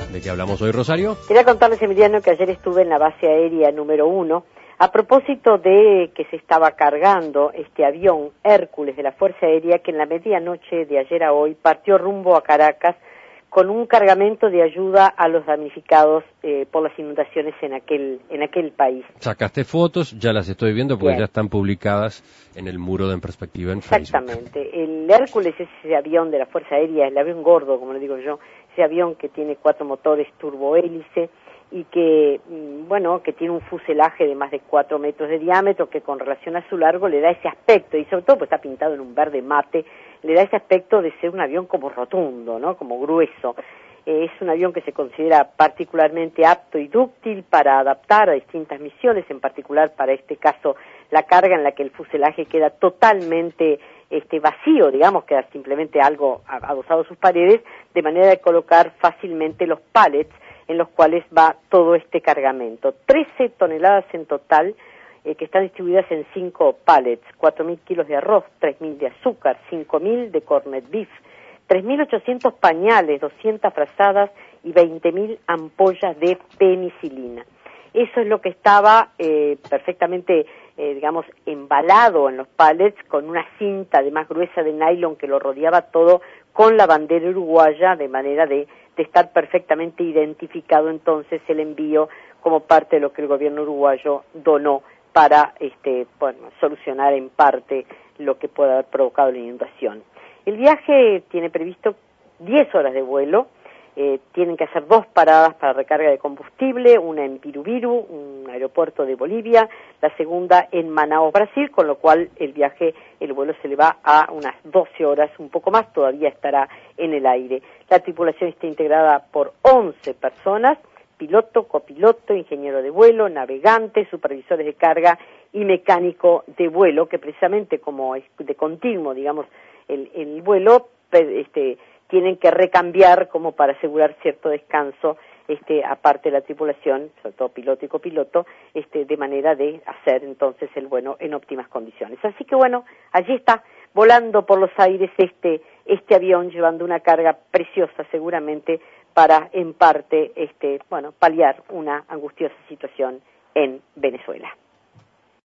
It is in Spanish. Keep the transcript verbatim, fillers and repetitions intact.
¿De qué hablamos hoy, Rosario? Quería contarles, Emiliano, que ayer estuve en la base aérea número uno a propósito de que se estaba cargando este avión Hércules de la Fuerza Aérea que en la medianoche de ayer a hoy partió rumbo a Caracas con un cargamento de ayuda a los damnificados eh, por las inundaciones en aquel en aquel país. Sacaste fotos, ya las estoy viendo porque Bien. ya están publicadas en el muro de En Perspectiva en Facebook. Exactamente. El Hércules es ese avión de la Fuerza Aérea, el avión gordo, como le digo yo, ese avión que tiene cuatro motores turbohélice y que, bueno, que tiene un fuselaje de más de cuatro metros de diámetro, que con relación a su largo le da ese aspecto, y sobre todo pues está pintado en un verde mate, le da ese aspecto de ser un avión como rotundo, ¿no?, como grueso. Eh, es un avión que se considera particularmente apto y dúctil para adaptar a distintas misiones, en particular para este caso la carga en la que el fuselaje queda totalmente este vacío, digamos, queda simplemente algo adosado a sus paredes, de manera de colocar fácilmente los pallets en los cuales va todo este cargamento. trece toneladas en total, eh, que están distribuidas en cinco pallets, cuatro mil kilos de arroz, tres mil de azúcar, cinco mil de corned beef, tres mil ochocientos pañales, doscientas frazadas y veinte mil ampollas de penicilina. Eso es lo que estaba eh, perfectamente, eh, digamos, embalado en los pallets con una cinta de más gruesa de nylon que lo rodeaba todo con la bandera uruguaya, de manera de, de estar perfectamente identificado entonces el envío como parte de lo que el gobierno uruguayo donó para este, bueno, solucionar en parte lo que pueda haber provocado la inundación. El viaje tiene previsto diez horas de vuelo. Eh, tienen que hacer dos paradas para recarga de combustible, una en Virubiru, un aeropuerto de Bolivia, la segunda en Manaus, Brasil, con lo cual el viaje, el vuelo se le va a unas doce horas, un poco más, todavía estará en el aire. La tripulación está integrada por once personas, piloto, copiloto, ingeniero de vuelo, navegante, supervisores de carga y mecánico de vuelo, que precisamente como es de continuo, digamos, el, el vuelo, este, tienen que recambiar como para asegurar cierto descanso, este, aparte de la tripulación, sobre todo piloto y copiloto, este, de manera de hacer entonces el vuelo en óptimas condiciones. Así que bueno, allí está, volando por los aires este, este avión, llevando una carga preciosa seguramente para, en parte, este, bueno, paliar una angustiosa situación en Venezuela.